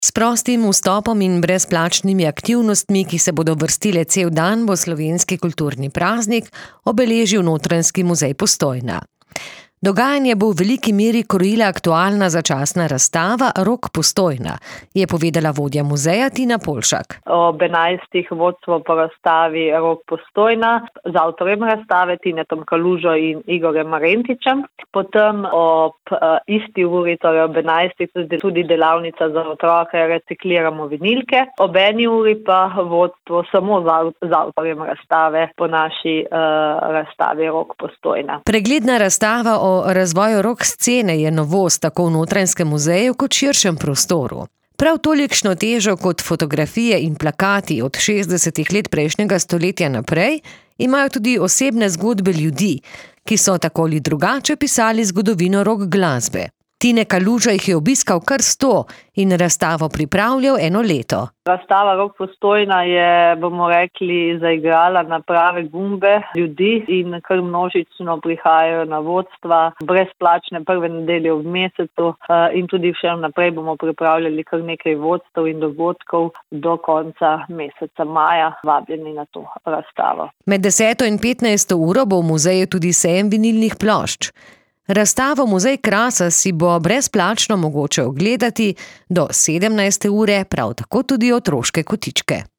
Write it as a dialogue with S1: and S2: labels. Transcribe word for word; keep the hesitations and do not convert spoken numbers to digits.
S1: S prostim vstopom in brezplačnimi aktivnostmi, ki se bodo vrstile cel dan, bo slovenski kulturni praznik obeležil Notranjski muzej Postojna. Dogajanje bo v veliki meri krojila aktualna začasna razstava Rok Postojna, je povedala vodja muzeja Tina Polšak.
S2: Ob enajstih vodstvo po razstavi Rok Postojna z avtorjem razstave Tinetom Kalužo in Igorjem Marentičem. Potem ob uh, isti uri, torej ob enajstih, tudi delavnica za otroke Recikliramo vinilke. Ob eni uri pa vodstvo samo z avtorjem razstave po naši uh, razstavi Rok Postojna.
S1: Pregledna razstava o O razvoju rock scene je novost tako v Notranjskem muzeju kot širšem prostoru. Prav tolikšno težo kot fotografije in plakati od šestdesetih let prejšnjega stoletja naprej imajo tudi osebne zgodbe ljudi, ki so tako ali drugače pisali zgodovino rock glasbe. Tine Kaluža jih je obiskal kar sto in razstavo pripravljal eno leto.
S2: Razstava Rok Postojna je, bomo rekli, zaigrala na prave gumbe ljudi in kar množično prihajajo na vodstva, brezplačne prve nedelje v mesecu in tudi še naprej bomo pripravljali kar nekaj vodstev in dogodkov do konca meseca maja, vabljeni na to razstavo.
S1: Med deseto in petnajsto uro bo v muzeju tudi sejem vinilnih plošč. Razstavo Muzej krasa si bo brezplačno mogoče ogledati do sedemnajste ure, prav tako tudi otroške kotičke.